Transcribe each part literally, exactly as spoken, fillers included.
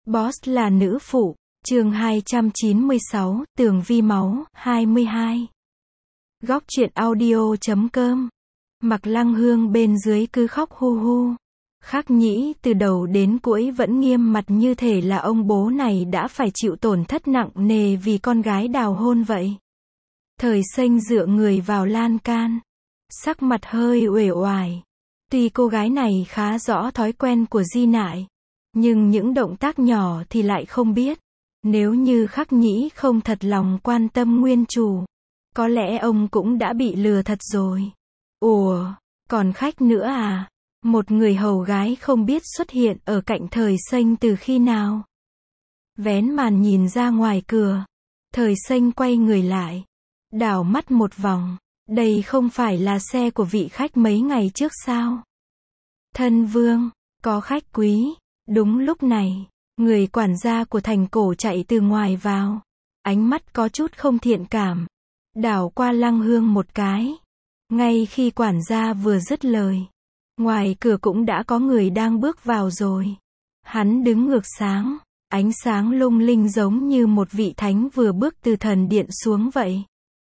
Boss là nữ phụ, chương hai trăm chín mươi sáu, tường vi máu, hai mươi hai. Góc truyện audio chấm com. Mặc Lăng Hương bên dưới cứ khóc hu hu. Khắc Nhĩ từ đầu đến cuối vẫn nghiêm mặt như thể là ông bố này đã phải chịu tổn thất nặng nề vì con gái đào hôn vậy. Thời Xanh dựa người vào lan can, sắc mặt hơi uể oải. Tuy cô gái này khá rõ thói quen của Di Nại, nhưng những động tác nhỏ thì lại không biết. Nếu như Khắc Nhĩ không thật lòng quan tâm nguyên chủ, có lẽ ông cũng đã bị lừa thật rồi. Ủa, còn khách nữa à? Một người hầu gái không biết xuất hiện ở cạnh Thời Xanh từ khi nào. Vén màn nhìn ra ngoài cửa, Thời Xanh quay người lại, đảo mắt một vòng. Đây không phải là xe của vị khách mấy ngày trước sao? Thân vương, có khách quý. Đúng lúc này, người quản gia của thành cổ chạy từ ngoài vào. Ánh mắt có chút không thiện cảm, đảo qua Lăng Hương một cái. Ngay khi quản gia vừa dứt lời, ngoài cửa cũng đã có người đang bước vào rồi. Hắn đứng ngược sáng, ánh sáng lung linh giống như một vị thánh vừa bước từ thần điện xuống vậy.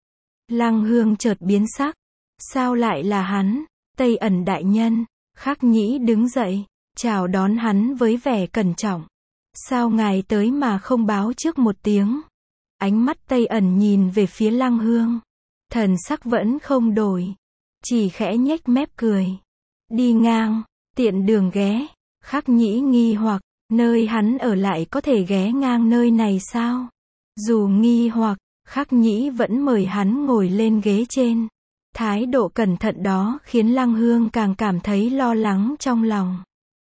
Lăng Hương chợt biến sắc. Sao lại là hắn? Tây Ẩn đại nhân. Khắc Nhĩ đứng dậy, chào đón hắn với vẻ cẩn trọng. Sao ngài tới mà không báo trước một tiếng? Ánh mắt Tây Ẩn nhìn về phía Lăng Hương, thần sắc vẫn không đổi, chỉ khẽ nhếch mép cười. Đi ngang, tiện đường ghé. Khắc Nhĩ nghi hoặc, nơi hắn ở lại có thể ghé ngang nơi này sao? Dù nghi hoặc, Khắc Nhĩ vẫn mời hắn ngồi lên ghế trên. Thái độ cẩn thận đó khiến Lăng Hương càng cảm thấy lo lắng trong lòng.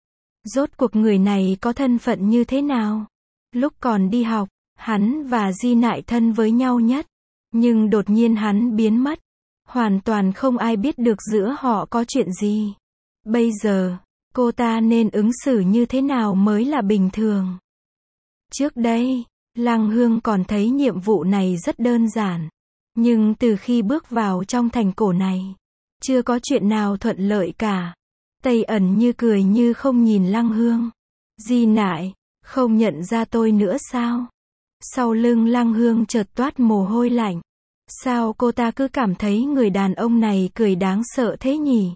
Rốt cuộc người này có thân phận như thế nào? Lúc còn đi học, hắn và Di Nại thân với nhau nhất. Nhưng đột nhiên hắn biến mất. Hoàn toàn không ai biết được giữa họ có chuyện gì. Bây giờ, cô ta nên ứng xử như thế nào mới là bình thường? Trước đây, Lăng Hương còn thấy nhiệm vụ này rất đơn giản. Nhưng từ khi bước vào trong thành cổ này, chưa có chuyện nào thuận lợi cả. Tây Ẩn như cười như không nhìn Lăng Hương. Di Nại, không nhận ra tôi nữa sao? Sau lưng Lăng Hương chợt toát mồ hôi lạnh. Sao cô ta cứ cảm thấy người đàn ông này cười đáng sợ thế nhỉ?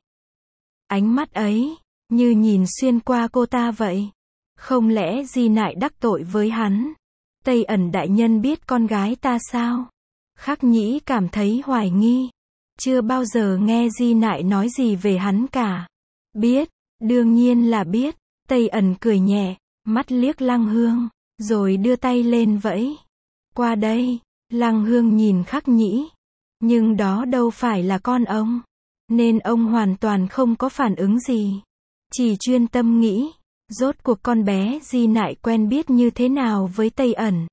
Ánh mắt ấy, như nhìn xuyên qua cô ta vậy. Không lẽ Di Nại đắc tội với hắn? Tây Ẩn đại nhân biết con gái ta sao? Khắc Nhĩ cảm thấy hoài nghi. Chưa bao giờ nghe Di Nại nói gì về hắn cả. Biết, đương nhiên là biết. Tây Ẩn cười nhẹ, mắt liếc Lăng Hương, rồi đưa tay lên vẫy. Qua đây. Lăng Hương nhìn Khắc Nhĩ. Nhưng đó đâu phải là con ông. Nên ông hoàn toàn không có phản ứng gì. Chỉ chuyên tâm nghĩ, rốt cuộc con bé Di Nại quen biết như thế nào với Tây Ẩn.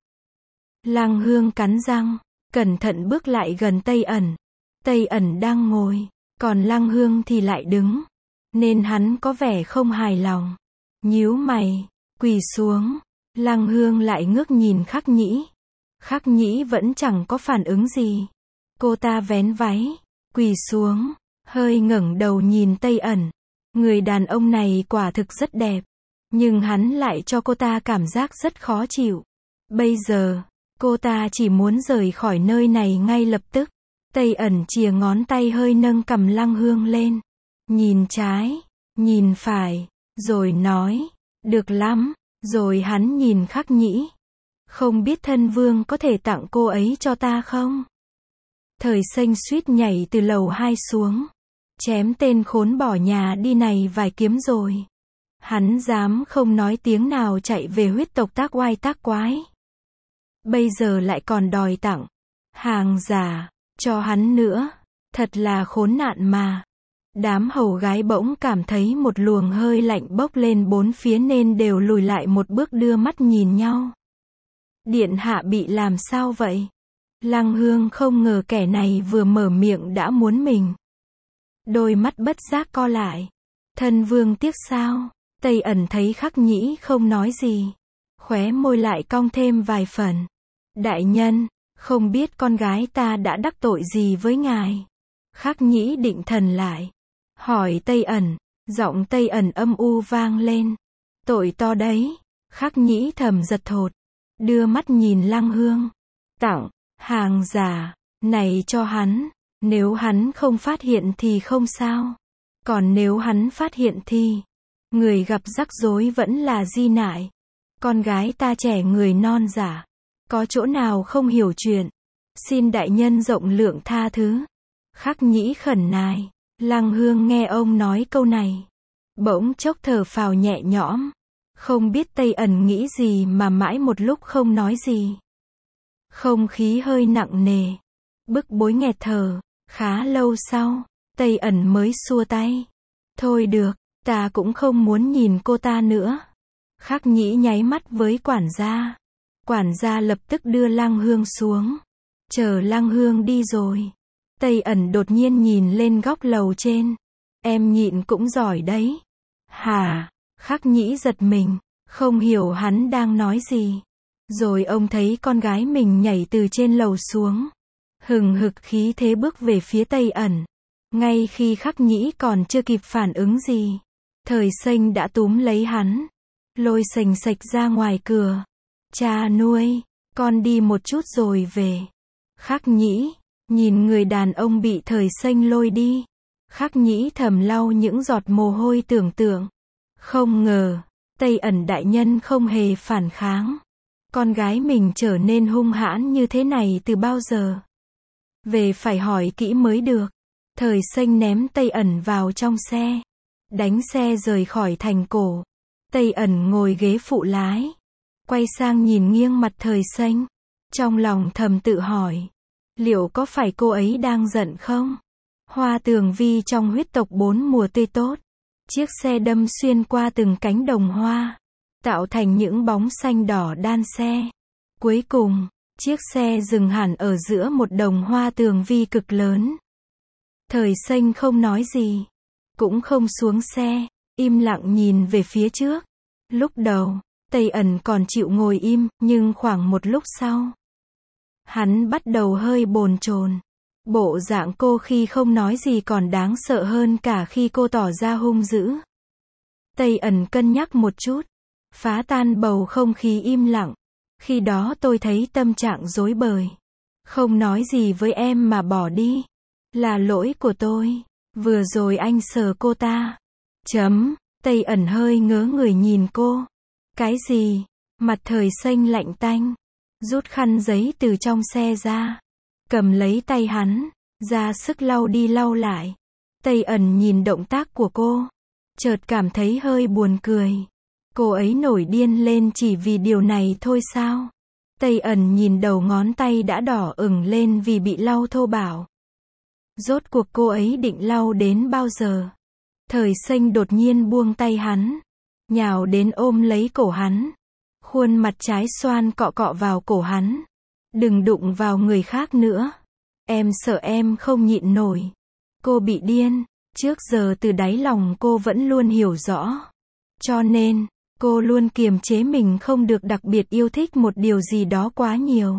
Lăng Hương cắn răng, cẩn thận bước lại gần Tây Ẩn. Tây Ẩn đang ngồi, còn Lăng Hương thì lại đứng. Nên hắn có vẻ không hài lòng. Nhíu mày, quỳ xuống. Lăng Hương lại ngước nhìn Khắc Nhĩ. Khắc Nhĩ vẫn chẳng có phản ứng gì. Cô ta vén váy, quỳ xuống, hơi ngẩng đầu nhìn Tây Ẩn. Người đàn ông này quả thực rất đẹp, nhưng hắn lại cho cô ta cảm giác rất khó chịu. Bây giờ, cô ta chỉ muốn rời khỏi nơi này ngay lập tức. Tây Ẩn chìa ngón tay hơi nâng cằm Lăng Hương lên. Nhìn trái, nhìn phải, rồi nói, được lắm. Rồi hắn nhìn Khắc Nhĩ. Không biết thân vương có thể tặng cô ấy cho ta không? Thời Xanh suýt nhảy từ lầu hai xuống. Chém tên khốn bỏ nhà đi này vài kiếm rồi. Hắn dám không nói tiếng nào chạy về huyết tộc tác oai tác quái. Bây giờ lại còn đòi tặng hàng giả cho hắn nữa. Thật là khốn nạn mà. Đám hầu gái bỗng cảm thấy một luồng hơi lạnh bốc lên bốn phía nên đều lùi lại một bước đưa mắt nhìn nhau. Điện hạ bị làm sao vậy? Lăng Hương không ngờ kẻ này vừa mở miệng đã muốn mình. Đôi mắt bất giác co lại. Thân vương tiếc sao? Tây Ẩn thấy Khắc Nhĩ không nói gì, khóe môi lại cong thêm vài phần. Đại nhân, không biết con gái ta đã đắc tội gì với ngài? Khắc Nhĩ định thần lại, hỏi Tây Ẩn. Giọng Tây Ẩn âm u vang lên. Tội to đấy. Khắc Nhĩ thầm giật thột, đưa mắt nhìn Lăng Hương. Tặng, hàng giả, này cho hắn, nếu hắn không phát hiện thì không sao. Còn nếu hắn phát hiện thì, người gặp rắc rối vẫn là Di Nại. Con gái ta trẻ người non giả, có chỗ nào không hiểu chuyện, xin đại nhân rộng lượng tha thứ. Khắc Nhĩ khẩn nài, Lăng Hương nghe ông nói câu này, bỗng chốc thở phào nhẹ nhõm, không biết Tây Ẩn nghĩ gì mà mãi một lúc không nói gì. Không khí hơi nặng nề, bức bối nghẹt thở, khá lâu sau, Tây Ẩn mới xua tay. Thôi được, ta cũng không muốn nhìn cô ta nữa. Khắc Nhĩ nháy mắt với quản gia. Quản gia lập tức đưa Lăng Hương xuống. Chờ Lăng Hương đi rồi, Tây Ẩn đột nhiên nhìn lên góc lầu trên. Em nhịn cũng giỏi đấy. Hả? Khắc Nhĩ giật mình, không hiểu hắn đang nói gì. Rồi ông thấy con gái mình nhảy từ trên lầu xuống, hừng hực khí thế bước về phía Tây Ẩn. Ngay khi Khắc Nhĩ còn chưa kịp phản ứng gì, Thời Xanh đã túm lấy hắn, lôi sành sạch ra ngoài cửa. Cha nuôi, con đi một chút rồi về. Khắc Nhĩ, nhìn người đàn ông bị Thời Xanh lôi đi. Khắc Nhĩ thầm lau những giọt mồ hôi tưởng tượng. Không ngờ, Tây Ẩn đại nhân không hề phản kháng. Con gái mình trở nên hung hãn như thế này từ bao giờ? Về phải hỏi kỹ mới được. Thời Xanh ném Tây Ẩn vào trong xe, đánh xe rời khỏi thành cổ. Tây Ẩn ngồi ghế phụ lái, quay sang nhìn nghiêng mặt Thời Xanh, trong lòng thầm tự hỏi, liệu có phải cô ấy đang giận không? Hoa tường vi trong huyết tộc bốn mùa tươi tốt, chiếc xe đâm xuyên qua từng cánh đồng hoa, tạo thành những bóng xanh đỏ đan xe. Cuối cùng, chiếc xe dừng hẳn ở giữa một đồng hoa tường vi cực lớn. Thời Xanh không nói gì, cũng không xuống xe, im lặng nhìn về phía trước. Lúc đầu, Tây Ẩn còn chịu ngồi im, nhưng khoảng một lúc sau, hắn bắt đầu hơi bồn chồn. Bộ dạng cô khi không nói gì còn đáng sợ hơn cả khi cô tỏ ra hung dữ. Tây Ẩn cân nhắc một chút, phá tan bầu không khí im lặng. Khi đó tôi thấy tâm trạng rối bời, không nói gì với em mà bỏ đi. Là lỗi của tôi, vừa rồi anh sờ cô ta. Chấm, Tây Ẩn hơi ngớ người nhìn cô. Cái gì? Mặt Thời Xanh lạnh tanh, rút khăn giấy từ trong xe ra, cầm lấy tay hắn, ra sức lau đi lau lại. Tây Ẩn nhìn động tác của cô, chợt cảm thấy hơi buồn cười. Cô ấy nổi điên lên chỉ vì điều này thôi sao? Tây Ẩn nhìn đầu ngón tay đã đỏ ửng lên vì bị lau thô bạo. Rốt cuộc cô ấy định lau đến bao giờ? Thời Xanh đột nhiên buông tay hắn, nhào đến ôm lấy cổ hắn, khuôn mặt trái xoan cọ cọ vào cổ hắn. Đừng đụng vào người khác nữa. Em sợ em không nhịn nổi. Cô bị điên. Trước giờ từ đáy lòng cô vẫn luôn hiểu rõ. Cho nên, cô luôn kiềm chế mình không được đặc biệt yêu thích một điều gì đó quá nhiều.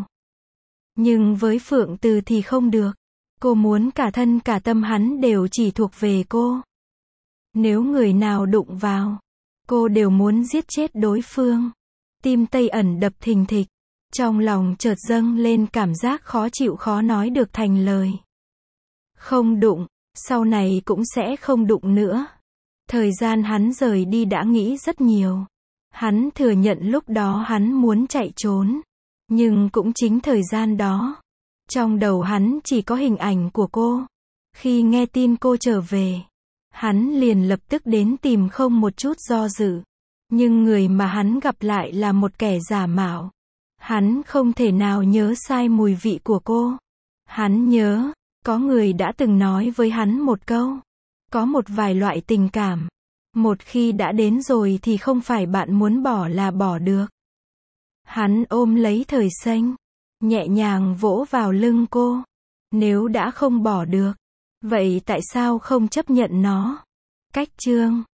Nhưng với Phượng Từ thì không được. Cô muốn cả thân cả tâm hắn đều chỉ thuộc về cô. Nếu người nào đụng vào, cô đều muốn giết chết đối phương. Tim Tây Ẩn đập thình thịch, trong lòng chợt dâng lên cảm giác khó chịu khó nói được thành lời. Không đụng, sau này cũng sẽ không đụng nữa. Thời gian hắn rời đi đã nghĩ rất nhiều. Hắn thừa nhận lúc đó hắn muốn chạy trốn. Nhưng cũng chính thời gian đó, trong đầu hắn chỉ có hình ảnh của cô. Khi nghe tin cô trở về, hắn liền lập tức đến tìm không một chút do dự. Nhưng người mà hắn gặp lại là một kẻ giả mạo. Hắn không thể nào nhớ sai mùi vị của cô. Hắn nhớ, có người đã từng nói với hắn một câu. Có một vài loại tình cảm, một khi đã đến rồi thì không phải bạn muốn bỏ là bỏ được. Hắn ôm lấy Thời Xanh, nhẹ nhàng vỗ vào lưng cô. Nếu đã không bỏ được, vậy tại sao không chấp nhận nó? Cách chương